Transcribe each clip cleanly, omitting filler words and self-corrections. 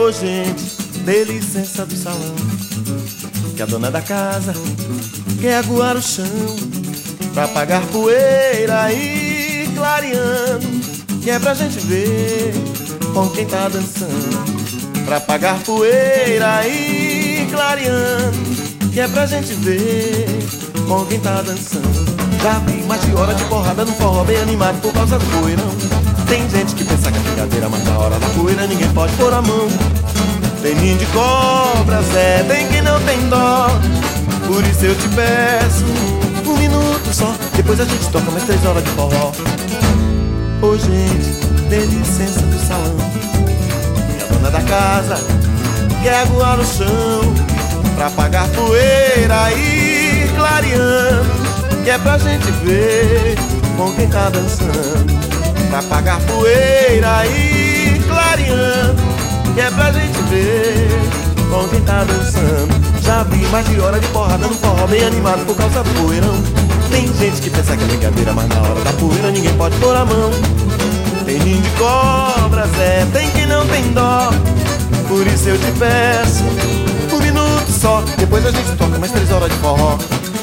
Ô gente, dê licença do salão, que a dona da casa quer aguar o chão pra apagar poeira e clareando, que é pra gente ver com quem tá dançando. Pra apagar poeira e clareando, que é pra gente ver com quem tá dançando. Já vi mais de hora de porrada no forró bem animado por causa do poeirão. Tem gente que pensa que é brincadeira, mas na hora da poeira ninguém pode pôr a mão. Tem ninho de cobra, Zé, tem quem não tem dó. Por isso eu te peço um minuto só, depois a gente toca mais 3 horas de forró. Ô gente, dê licença do salão, que a dona da casa quer aguar o chão pra apagar poeira e clareando, que é pra gente ver com quem tá dançando. Pra apagar poeira e clareando, que é pra gente ver com quem tá dançando. Já vi mais de hora de porrada no forró bem animado por causa do poeirão. Tem gente que pensa que é brincadeira, mas na hora da poeira ninguém pode pôr a mão. Tem ninho de cobra, Zé, tem quem não tem dó. Por isso eu te peço um minuto só, depois a gente toca mais 3 horas de forró.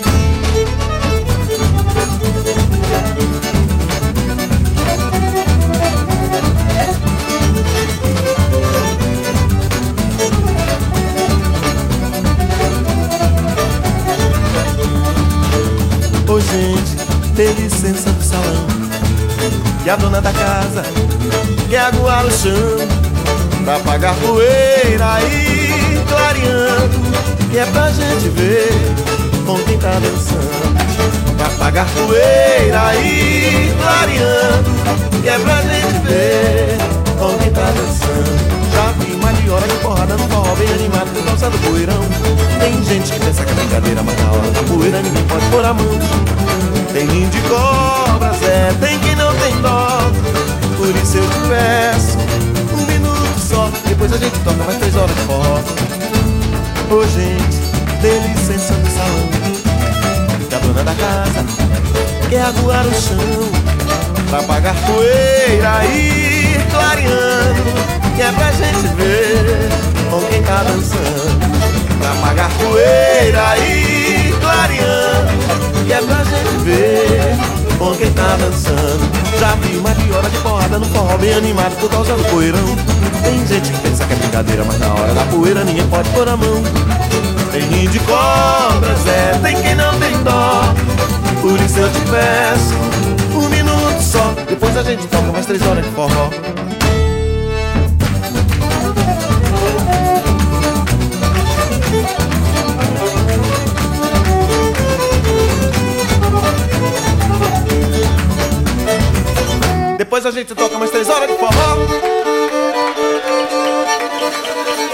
Ô gente, dê licença do salão, que a dona da casa quer aguar o chão pra apagar poeira e clareando, que é pra gente ver com quem tá dançando. Pra apagar poeira e clareando, que é pra gente ver com quem tá dançando. Já vi mais de hora de porrada no forró bem animado por causa do poeirão. Tem gente que pensa que é brincadeira, mas na hora da poeira ninguém pode pôr a mão. Tem ninho de cobra, Zé, tem quem não tem dó. Por isso eu te peço um minuto só, depois a gente toca mais 3 horas de forró. Ô gente, dê licença do salão, que a dona da casa quer aguar o chão pra apagar poeira e clareando, que é pra gente ver com quem tá dançando. Pra apagar poeira e clareando, que é pra gente ver com quem tá dançando. Já vi mais de hora de porrada no forró bem animado por causa do poeirão. Tem gente que pensa que é brincadeira, mas na hora da poeira ninguém pode pôr a mão. Tem ninho de cobra, Zé, tem quem não tem dó. Por isso eu te peço um minuto só, depois a gente toca mais 3 horas de forró. Depois a gente toca mais 3 horas de forró.